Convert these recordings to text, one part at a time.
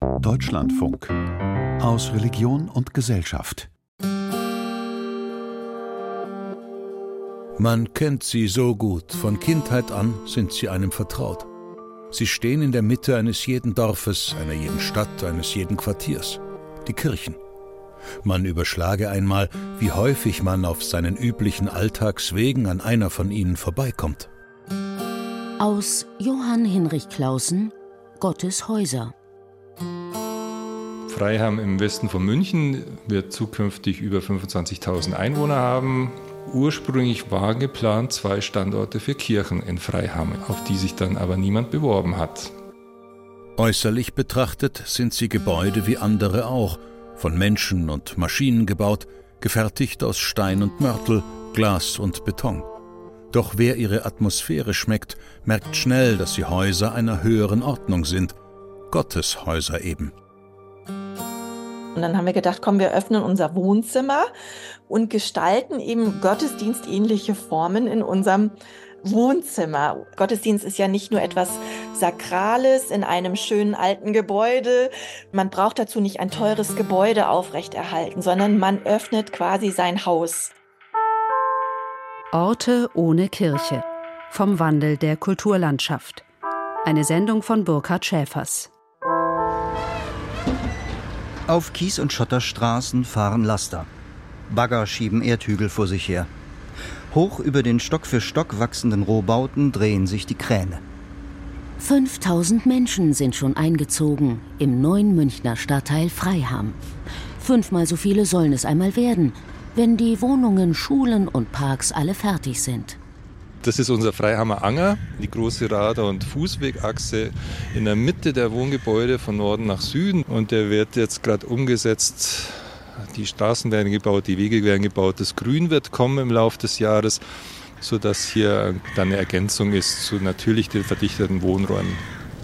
Deutschlandfunk. Aus Religion und Gesellschaft. Man kennt sie so gut, von Kindheit an sind sie einem vertraut. Sie stehen in der Mitte eines jeden Dorfes, einer jeden Stadt, eines jeden Quartiers. Die Kirchen. Man überschlage einmal, wie häufig man auf seinen üblichen Alltagswegen an einer von ihnen vorbeikommt. Aus Johann Hinrich Clausen, Gottes Häuser. Freiham im Westen von München wird zukünftig über 25.000 Einwohner haben. Ursprünglich war geplant 2 Standorte für Kirchen in Freiham, auf die sich dann aber niemand beworben hat. Äußerlich betrachtet sind sie Gebäude wie andere auch, von Menschen und Maschinen gebaut, gefertigt aus Stein und Mörtel, Glas und Beton. Doch wer ihre Atmosphäre schmeckt, merkt schnell, dass sie Häuser einer höheren Ordnung sind. Gottes Häuser eben. Und dann haben wir gedacht, komm, wir öffnen unser Wohnzimmer und gestalten eben gottesdienstähnliche Formen in unserem Wohnzimmer. Gottesdienst ist ja nicht nur etwas Sakrales in einem schönen alten Gebäude. Man braucht dazu nicht ein teures Gebäude aufrechterhalten, sondern man öffnet quasi sein Haus. Orte ohne Kirche. Vom Wandel der Kulturlandschaft. Eine Sendung von Burkhard Schäfers. Auf Kies- und Schotterstraßen fahren Laster. Bagger schieben Erdhügel vor sich her. Hoch über den Stock für Stock wachsenden Rohbauten drehen sich die Kräne. 5000 Menschen sind schon eingezogen im neuen Münchner Stadtteil Freiham. 5-mal so viele sollen es einmal werden, wenn die Wohnungen, Schulen und Parks alle fertig sind. Das ist unser Freihamer Anger, die große Rad- und Fußwegachse in der Mitte der Wohngebäude von Norden nach Süden. Und der wird jetzt gerade umgesetzt. Die Straßen werden gebaut, die Wege werden gebaut. Das Grün wird kommen im Laufe des Jahres, sodass hier dann eine Ergänzung ist zu natürlich den verdichteten Wohnräumen.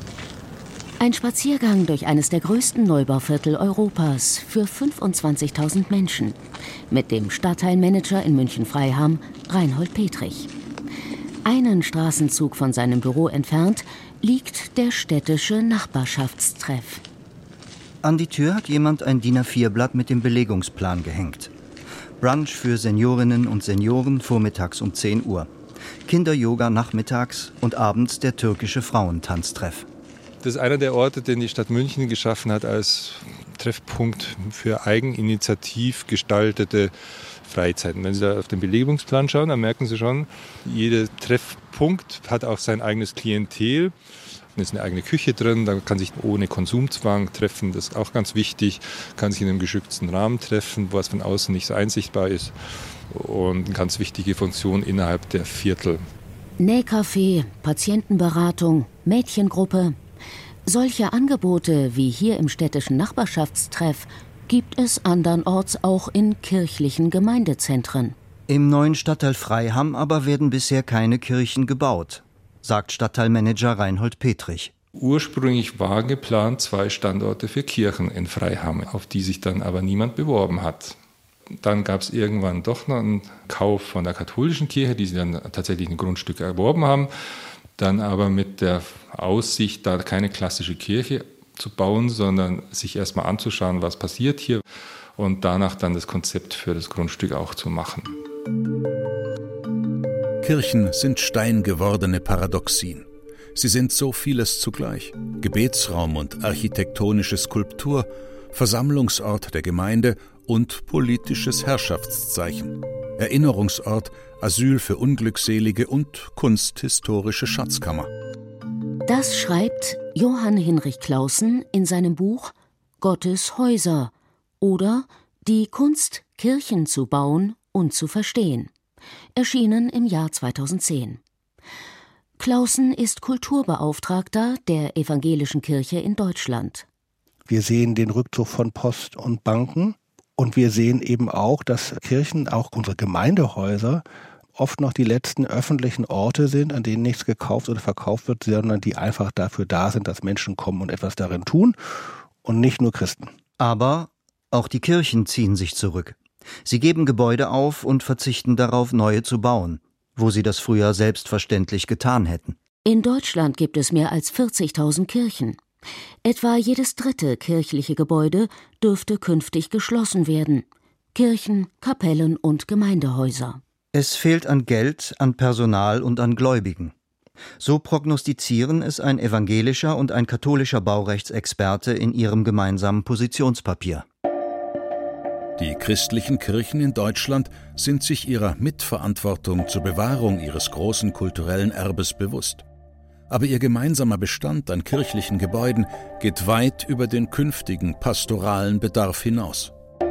Ein Spaziergang durch eines der größten Neubauviertel Europas für 25.000 Menschen. Mit dem Stadtteilmanager in München-Freiham, Reinhold Petrich. Einen Straßenzug von seinem Büro entfernt liegt der städtische Nachbarschaftstreff. An die Tür hat jemand ein DIN A4-Blatt mit dem Belegungsplan gehängt. Brunch für Seniorinnen und Senioren vormittags um 10 Uhr. Kinder-Yoga nachmittags und abends der türkische Frauentanztreff. Das ist einer der Orte, den die Stadt München geschaffen hat als Treffpunkt für eigeninitiativ gestaltete Freizeiten. Wenn Sie da auf den Belegungsplan schauen, dann merken Sie schon, jeder Treffpunkt hat auch sein eigenes Klientel. Da ist eine eigene Küche drin, da kann sich ohne Konsumzwang treffen, das ist auch ganz wichtig. Kann sich in einem geschützten Rahmen treffen, was von außen nicht so einsichtbar ist. Und eine ganz wichtige Funktion innerhalb der Viertel. Nähcafé, Patientenberatung, Mädchengruppe. Solche Angebote wie hier im städtischen Nachbarschaftstreff gibt es andernorts auch in kirchlichen Gemeindezentren. Im neuen Stadtteil Freiham aber werden bisher keine Kirchen gebaut, sagt Stadtteilmanager Reinhold Petrich. Ursprünglich war geplant 2 Standorte für Kirchen in Freiham, auf die sich dann aber niemand beworben hat. Dann gab es irgendwann doch noch einen Kauf von der katholischen Kirche, die sie dann tatsächlich ein Grundstück erworben haben. Dann aber mit der Aussicht, da keine klassische Kirche zu bauen, sondern sich erstmal anzuschauen, was passiert hier und danach dann das Konzept für das Grundstück auch zu machen. Kirchen sind steingewordene Paradoxien. Sie sind so vieles zugleich. Gebetsraum und architektonische Skulptur, Versammlungsort der Gemeinde und politisches Herrschaftszeichen. Erinnerungsort, Asyl für Unglückselige und kunsthistorische Schatzkammer. Das schreibt Johann Hinrich Clausen in seinem Buch Gottes Häuser oder Die Kunst, Kirchen zu bauen und zu verstehen. Erschienen im Jahr 2010. Clausen ist Kulturbeauftragter der Evangelischen Kirche in Deutschland. Wir sehen den Rückzug von Post und Banken und wir sehen eben auch, dass Kirchen, auch unsere Gemeindehäuser, oft noch die letzten öffentlichen Orte sind, an denen nichts gekauft oder verkauft wird, sondern die einfach dafür da sind, dass Menschen kommen und etwas darin tun und nicht nur Christen. Aber auch die Kirchen ziehen sich zurück. Sie geben Gebäude auf und verzichten darauf, neue zu bauen, wo sie das früher selbstverständlich getan hätten. In Deutschland gibt es mehr als 40.000 Kirchen. Etwa jedes dritte kirchliche Gebäude dürfte künftig geschlossen werden. Kirchen, Kapellen und Gemeindehäuser. Es fehlt an Geld, an Personal und an Gläubigen. So prognostizieren es ein evangelischer und ein katholischer Baurechtsexperte in ihrem gemeinsamen Positionspapier. Die christlichen Kirchen in Deutschland sind sich ihrer Mitverantwortung zur Bewahrung ihres großen kulturellen Erbes bewusst. Aber ihr gemeinsamer Bestand an kirchlichen Gebäuden geht weit über den künftigen pastoralen Bedarf hinaus.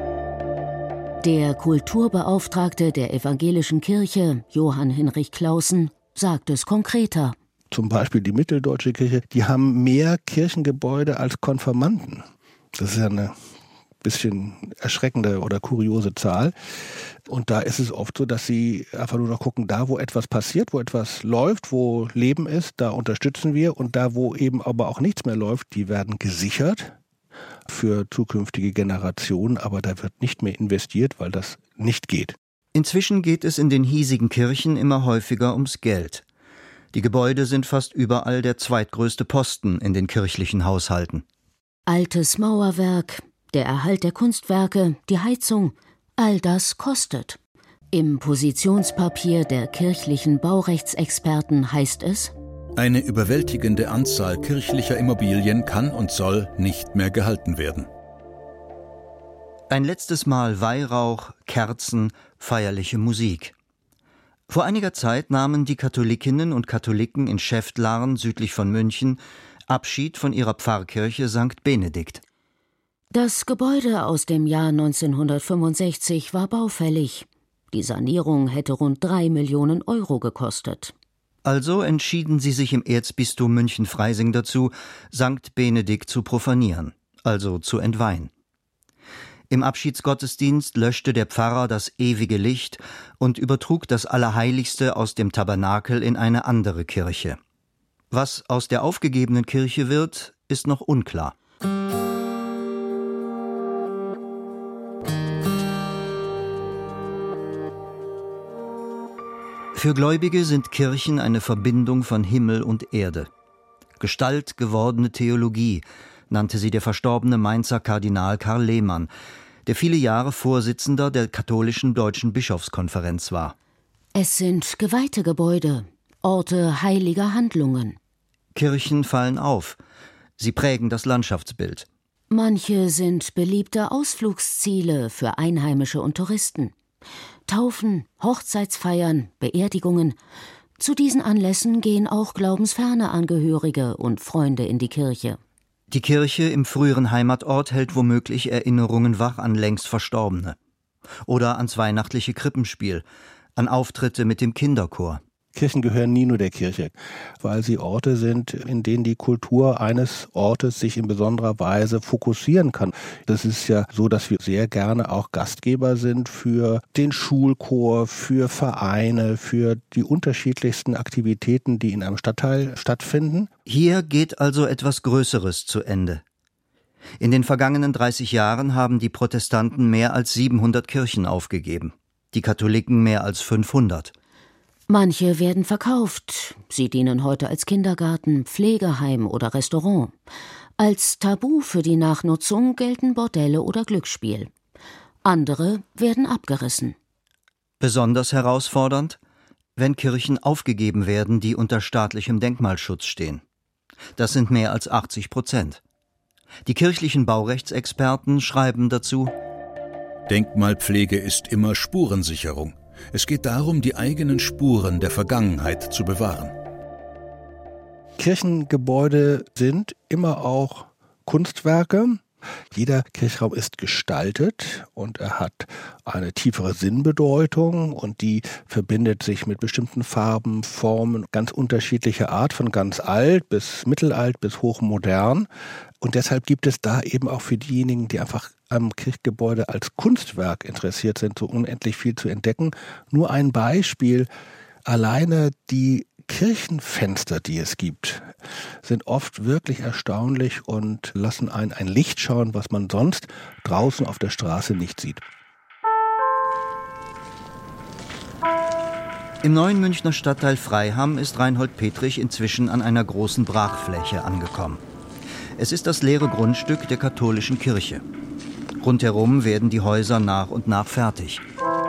Der Kulturbeauftragte der evangelischen Kirche, Johann Hinrich Clausen, sagt es konkreter. Zum Beispiel die Mitteldeutsche Kirche, die haben mehr Kirchengebäude als Konfirmanden. Das ist ja eine bisschen erschreckende oder kuriose Zahl. Und da ist es oft so, dass sie einfach nur noch gucken, da wo etwas passiert, wo etwas läuft, wo Leben ist, da unterstützen wir. Und da wo eben aber auch nichts mehr läuft, die werden gesichert für zukünftige Generationen. Aber da wird nicht mehr investiert, weil das nicht geht. Inzwischen geht es in den hiesigen Kirchen immer häufiger ums Geld. Die Gebäude sind fast überall der zweitgrößte Posten in den kirchlichen Haushalten. Altes Mauerwerk, der Erhalt der Kunstwerke, die Heizung, all das kostet. Im Positionspapier der kirchlichen Baurechtsexperten heißt es: Eine überwältigende Anzahl kirchlicher Immobilien kann und soll nicht mehr gehalten werden. Ein letztes Mal Weihrauch, Kerzen, feierliche Musik. Vor einiger Zeit nahmen die Katholikinnen und Katholiken in Schäftlarn südlich von München Abschied von ihrer Pfarrkirche St. Benedikt. Das Gebäude aus dem Jahr 1965 war baufällig. Die Sanierung hätte rund 3 Millionen Euro gekostet. Also entschieden sie sich im Erzbistum München-Freising dazu, St. Benedikt zu profanieren, also zu entweihen. Im Abschiedsgottesdienst löschte der Pfarrer das ewige Licht und übertrug das Allerheiligste aus dem Tabernakel in eine andere Kirche. Was aus der aufgegebenen Kirche wird, ist noch unklar. Für Gläubige sind Kirchen eine Verbindung von Himmel und Erde. Gestaltgewordene Theologie nannte sie der verstorbene Mainzer Kardinal Karl Lehmann, der viele Jahre Vorsitzender der katholischen Deutschen Bischofskonferenz war. Es sind geweihte Gebäude, Orte heiliger Handlungen. Kirchen fallen auf. Sie prägen das Landschaftsbild. Manche sind beliebte Ausflugsziele für Einheimische und Touristen. Taufen, Hochzeitsfeiern, Beerdigungen. Zu diesen Anlässen gehen auch glaubensferne Angehörige und Freunde in die Kirche. Die Kirche im früheren Heimatort hält womöglich Erinnerungen wach an längst Verstorbene. Oder ans weihnachtliche Krippenspiel, an Auftritte mit dem Kinderchor. Kirchen gehören nie nur der Kirche, weil sie Orte sind, in denen die Kultur eines Ortes sich in besonderer Weise fokussieren kann. Das ist ja so, dass wir sehr gerne auch Gastgeber sind für den Schulchor, für Vereine, für die unterschiedlichsten Aktivitäten, die in einem Stadtteil stattfinden. Hier geht also etwas Größeres zu Ende. In den vergangenen 30 Jahren haben die Protestanten mehr als 700 Kirchen aufgegeben, die Katholiken mehr als 500. Manche werden verkauft. Sie dienen heute als Kindergarten, Pflegeheim oder Restaurant. Als Tabu für die Nachnutzung gelten Bordelle oder Glücksspiel. Andere werden abgerissen. Besonders herausfordernd, wenn Kirchen aufgegeben werden, die unter staatlichem Denkmalschutz stehen. Das sind mehr als 80%. Die kirchlichen Baurechtsexperten schreiben dazu: Denkmalpflege ist immer Spurensicherung. Es geht darum, die eigenen Spuren der Vergangenheit zu bewahren. Kirchengebäude sind immer auch Kunstwerke. Jeder Kirchraum ist gestaltet und er hat eine tiefere Sinnbedeutung und die verbindet sich mit bestimmten Farben, Formen, ganz unterschiedlicher Art, von ganz alt bis mittelalt bis hochmodern. Und deshalb gibt es da eben auch für diejenigen, die einfach am Kirchgebäude als Kunstwerk interessiert sind, so unendlich viel zu entdecken. Nur ein Beispiel: Alleine die Kirchenfenster, die es gibt, sind oft wirklich erstaunlich und lassen einen ein Licht schauen, was man sonst draußen auf der Straße nicht sieht. Im neuen Münchner Stadtteil Freiham ist Reinhold Petrich inzwischen an einer großen Brachfläche angekommen. Es ist das leere Grundstück der katholischen Kirche. Rundherum werden die Häuser nach und nach fertig.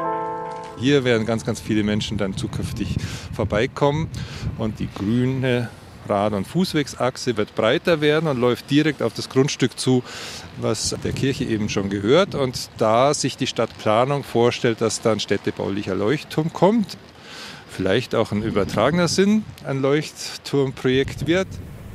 Hier werden ganz, ganz viele Menschen dann zukünftig vorbeikommen und die grüne Rad- und Fußwegsachse wird breiter werden und läuft direkt auf das Grundstück zu, was der Kirche eben schon gehört. Und da sich die Stadtplanung vorstellt, dass da ein städtebaulicher Leuchtturm kommt, vielleicht auch ein übertragener Sinn ein Leuchtturmprojekt wird.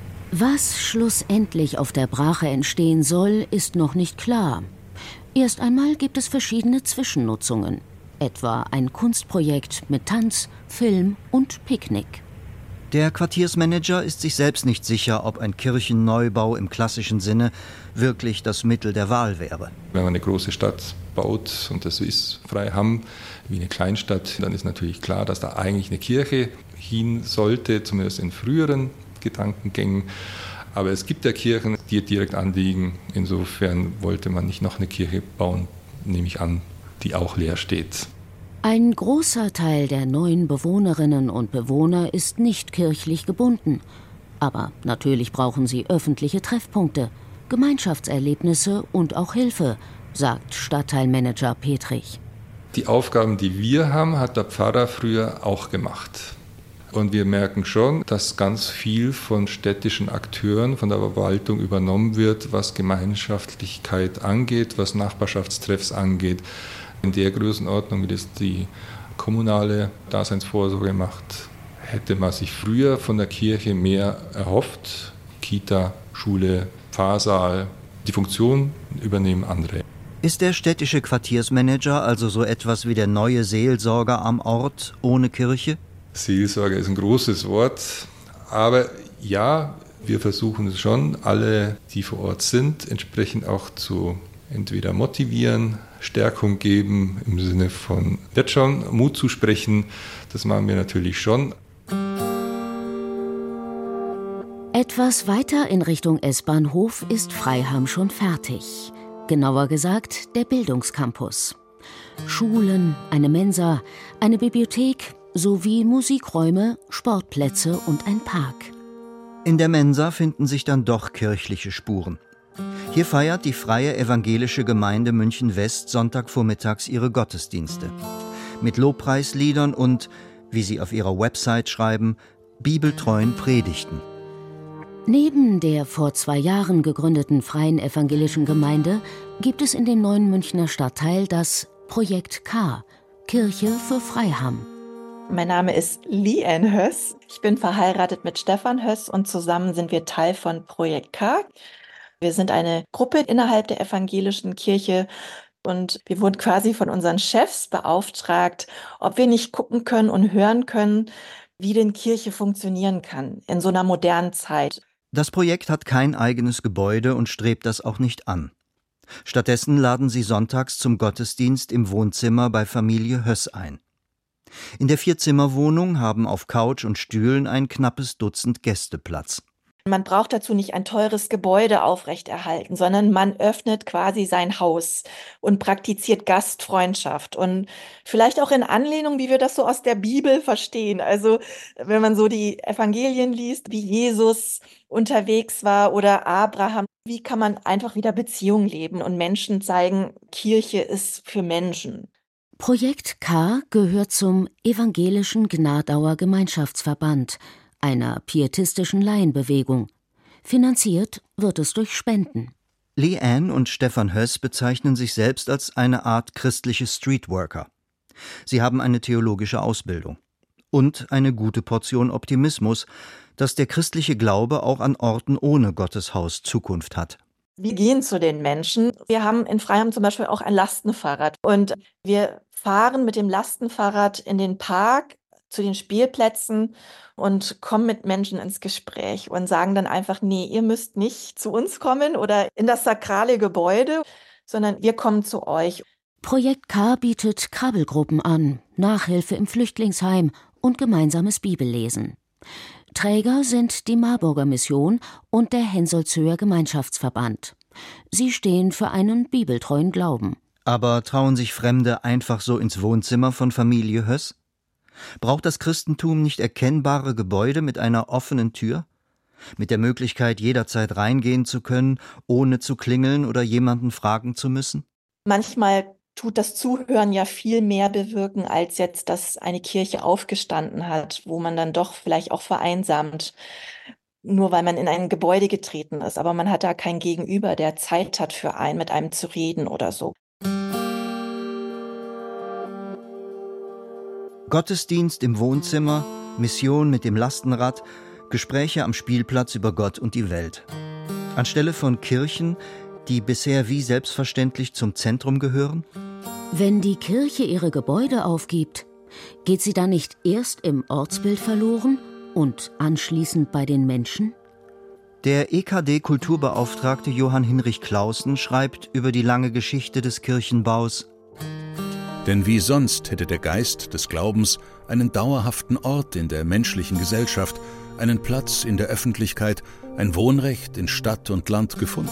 Was schlussendlich auf der Brache entstehen soll, ist noch nicht klar. Erst einmal gibt es verschiedene Zwischennutzungen, etwa ein Kunstprojekt mit Tanz, Film und Picknick. Der Quartiersmanager ist sich selbst nicht sicher, ob ein Kirchenneubau im klassischen Sinne wirklich das Mittel der Wahl wäre. Wenn man eine große Stadt baut, und das ist Freiham wie eine Kleinstadt, dann ist natürlich klar, dass da eigentlich eine Kirche hin sollte, zumindest in früheren Gedankengängen. Aber es gibt ja Kirchen, die direkt anliegen. Insofern wollte man nicht noch eine Kirche bauen, nehme ich an, die auch leer steht. Ein großer Teil der neuen Bewohnerinnen und Bewohner ist nicht kirchlich gebunden. Aber natürlich brauchen sie öffentliche Treffpunkte, Gemeinschaftserlebnisse und auch Hilfe, sagt Stadtteilmanager Petrich. Die Aufgaben, die wir haben, hat der Pfarrer früher auch gemacht. Und wir merken schon, dass ganz viel von städtischen Akteuren, von der Verwaltung übernommen wird, was Gemeinschaftlichkeit angeht, was Nachbarschaftstreffs angeht. In der Größenordnung, wie das die kommunale Daseinsvorsorge macht, hätte man sich früher von der Kirche mehr erhofft. Kita, Schule, Pfarrsaal, die Funktion übernehmen andere. Ist der städtische Quartiersmanager also so etwas wie der neue Seelsorger am Ort ohne Kirche? Seelsorger ist ein großes Wort, aber ja, wir versuchen es schon, alle, die vor Ort sind, entsprechend auch zu entweder motivieren, Stärkung geben, im Sinne von wird schon, Mut zu sprechen, das machen wir natürlich schon. Etwas weiter in Richtung S-Bahnhof ist Freiham schon fertig. Genauer gesagt der Bildungscampus. Schulen, eine Mensa, eine Bibliothek sowie Musikräume, Sportplätze und ein Park. In der Mensa finden sich dann doch kirchliche Spuren. Hier feiert die Freie Evangelische Gemeinde München-West Sonntagvormittags ihre Gottesdienste. Mit Lobpreisliedern und, wie sie auf ihrer Website schreiben, bibeltreuen Predigten. Neben der vor 2 Jahren gegründeten Freien Evangelischen Gemeinde gibt es in dem neuen Münchner Stadtteil das Projekt K, Kirche für Freiham. Mein Name ist Li-Ann Höss. Ich bin verheiratet mit Stefan Höss und zusammen sind wir Teil von Projekt K. Wir sind eine Gruppe innerhalb der evangelischen Kirche und wir wurden quasi von unseren Chefs beauftragt, ob wir nicht gucken können und hören können, wie denn Kirche funktionieren kann in so einer modernen Zeit. Das Projekt hat kein eigenes Gebäude und strebt das auch nicht an. Stattdessen laden sie sonntags zum Gottesdienst im Wohnzimmer bei Familie Höss ein. In der 4-Zimmer-Wohnung haben auf Couch und Stühlen ein knappes Dutzend Gäste Platz. Man braucht dazu nicht ein teures Gebäude aufrechterhalten, sondern man öffnet quasi sein Haus und praktiziert Gastfreundschaft und vielleicht auch in Anlehnung, wie wir das so aus der Bibel verstehen. Also wenn man so die Evangelien liest, wie Jesus unterwegs war oder Abraham, wie kann man einfach wieder Beziehungen leben und Menschen zeigen, Kirche ist für Menschen. Projekt K gehört zum Evangelischen Gnadauer Gemeinschaftsverband, einer pietistischen Laienbewegung. Finanziert wird es durch Spenden. Li-Ann und Stefan Höss bezeichnen sich selbst als eine Art christliche Streetworker. Sie haben eine theologische Ausbildung und eine gute Portion Optimismus, dass der christliche Glaube auch an Orten ohne Gotteshaus Zukunft hat. Wir gehen zu den Menschen. Wir haben in Freiham zum Beispiel auch ein Lastenfahrrad und wir fahren mit dem Lastenfahrrad in den Park, zu den Spielplätzen und kommen mit Menschen ins Gespräch und sagen dann einfach, nee, ihr müsst nicht zu uns kommen oder in das sakrale Gebäude, sondern wir kommen zu euch. Projekt K bietet Krabbelgruppen an, Nachhilfe im Flüchtlingsheim und gemeinsames Bibellesen. Träger sind die Marburger Mission und der Hensolzhöher Gemeinschaftsverband. Sie stehen für einen bibeltreuen Glauben. Aber trauen sich Fremde einfach so ins Wohnzimmer von Familie Höss? Braucht das Christentum nicht erkennbare Gebäude mit einer offenen Tür? Mit der Möglichkeit, jederzeit reingehen zu können, ohne zu klingeln oder jemanden fragen zu müssen? Manchmal tut das Zuhören ja viel mehr bewirken, als jetzt, dass eine Kirche aufgestanden hat, wo man dann doch vielleicht auch vereinsamt, nur weil man in ein Gebäude getreten ist. Aber man hat da kein Gegenüber, der Zeit hat für einen, mit einem zu reden oder so. Gottesdienst im Wohnzimmer, Mission mit dem Lastenrad, Gespräche am Spielplatz über Gott und die Welt. Anstelle von Kirchen, die bisher wie selbstverständlich zum Zentrum gehören? Wenn die Kirche ihre Gebäude aufgibt, geht sie dann nicht erst im Ortsbild verloren und anschließend bei den Menschen? Der EKD-Kulturbeauftragte Johann Hinrich Clausen schreibt über die lange Geschichte des Kirchenbaus: Denn wie sonst hätte der Geist des Glaubens einen dauerhaften Ort in der menschlichen Gesellschaft, einen Platz in der Öffentlichkeit, ein Wohnrecht in Stadt und Land gefunden.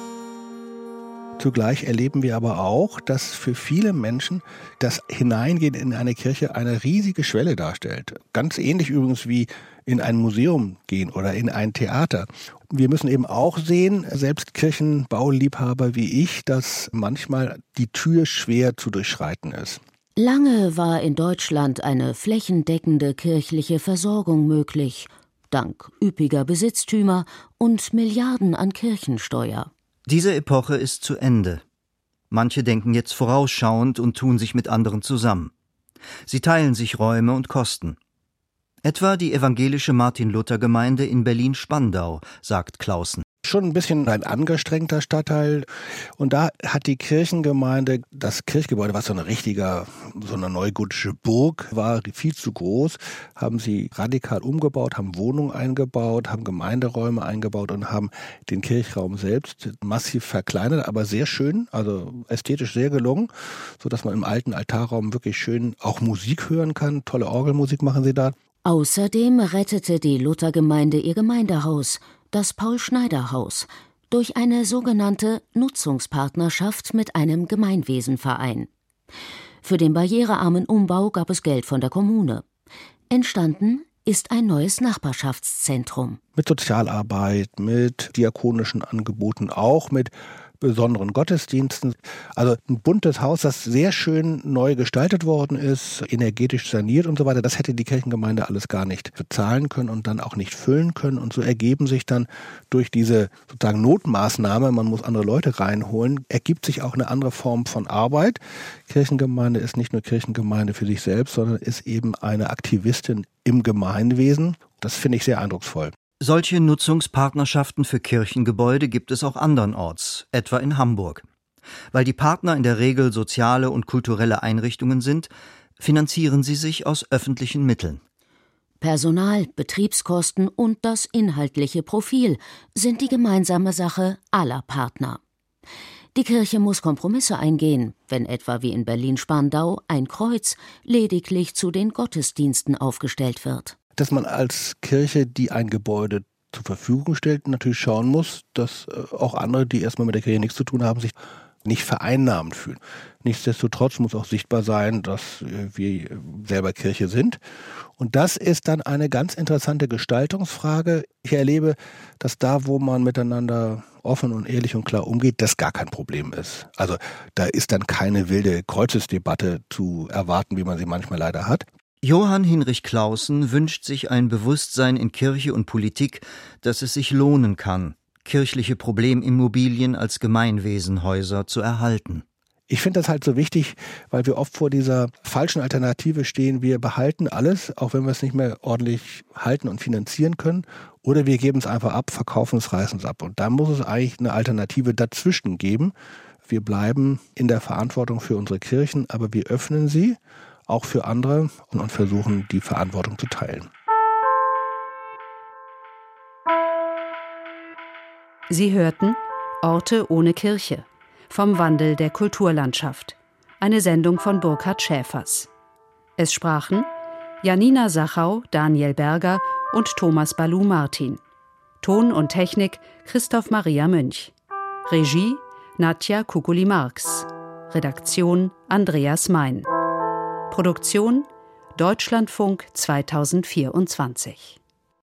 Zugleich erleben wir aber auch, dass für viele Menschen das Hineingehen in eine Kirche eine riesige Schwelle darstellt. Ganz ähnlich übrigens wie in ein Museum gehen oder in ein Theater. Wir müssen eben auch sehen, selbst Kirchenbauliebhaber wie ich, dass manchmal die Tür schwer zu durchschreiten ist. Lange war in Deutschland eine flächendeckende kirchliche Versorgung möglich, dank üppiger Besitztümer und Milliarden an Kirchensteuer. Diese Epoche ist zu Ende. Manche denken jetzt vorausschauend und tun sich mit anderen zusammen. Sie teilen sich Räume und Kosten. Etwa die evangelische Martin-Luther-Gemeinde in Berlin-Spandau, sagt Clausen. Schon ein bisschen ein angestrengter Stadtteil. Und da hat die Kirchengemeinde, das Kirchgebäude, was so eine neugotische Burg war, viel zu groß, haben sie radikal umgebaut, haben Wohnungen eingebaut, haben Gemeinderäume eingebaut und haben den Kirchraum selbst massiv verkleinert, aber sehr schön, also ästhetisch sehr gelungen, sodass man im alten Altarraum wirklich schön auch Musik hören kann. Tolle Orgelmusik machen sie da. Außerdem rettete die Luthergemeinde ihr Gemeindehaus, das Paul-Schneider-Haus, durch eine sogenannte Nutzungspartnerschaft mit einem Gemeinwesenverein. Für den barrierearmen Umbau gab es Geld von der Kommune. Entstanden ist ein neues Nachbarschaftszentrum. Mit Sozialarbeit, mit diakonischen Angeboten, auch mit besonderen Gottesdiensten. Also ein buntes Haus, das sehr schön neu gestaltet worden ist, energetisch saniert und so weiter. Das hätte die Kirchengemeinde alles gar nicht bezahlen können und dann auch nicht füllen können. Und so ergeben sich dann durch diese sozusagen Notmaßnahme, man muss andere Leute reinholen, ergibt sich auch eine andere Form von Arbeit. Kirchengemeinde ist nicht nur Kirchengemeinde für sich selbst, sondern ist eben eine Aktivistin im Gemeinwesen. Das finde ich sehr eindrucksvoll. Solche Nutzungspartnerschaften für Kirchengebäude gibt es auch andernorts, etwa in Hamburg. Weil die Partner in der Regel soziale und kulturelle Einrichtungen sind, finanzieren sie sich aus öffentlichen Mitteln. Personal, Betriebskosten und das inhaltliche Profil sind die gemeinsame Sache aller Partner. Die Kirche muss Kompromisse eingehen, wenn etwa wie in Berlin-Spandau ein Kreuz lediglich zu den Gottesdiensten aufgestellt wird. Dass man als Kirche, die ein Gebäude zur Verfügung stellt, natürlich schauen muss, dass auch andere, die erstmal mit der Kirche nichts zu tun haben, sich nicht vereinnahmt fühlen. Nichtsdestotrotz muss auch sichtbar sein, dass wir selber Kirche sind. Und das ist dann eine ganz interessante Gestaltungsfrage. Ich erlebe, dass da, wo man miteinander offen und ehrlich und klar umgeht, das gar kein Problem ist. Also da ist dann keine wilde Kreuzesdebatte zu erwarten, wie man sie manchmal leider hat. Johann Hinrich Clausen wünscht sich ein Bewusstsein in Kirche und Politik, dass es sich lohnen kann, kirchliche Problemimmobilien als Gemeinwesenhäuser zu erhalten. Ich finde das halt so wichtig, weil wir oft vor dieser falschen Alternative stehen. Wir behalten alles, auch wenn wir es nicht mehr ordentlich halten und finanzieren können. Oder wir geben es einfach ab, verkaufen es, reißen es ab. Und da muss es eigentlich eine Alternative dazwischen geben. Wir bleiben in der Verantwortung für unsere Kirchen, aber wir öffnen sie auch für andere und versuchen, die Verantwortung zu teilen. Sie hörten Orte ohne Kirche vom Wandel der Kulturlandschaft. Eine Sendung von Burkhard Schäfers. Es sprachen Janina Sachau, Daniel Berger und Thomas Balu-Martin. Ton und Technik Christoph Maria Münch. Regie Nadja Kukuli-Marx. Redaktion Andreas Mein. Produktion Deutschlandfunk 2024.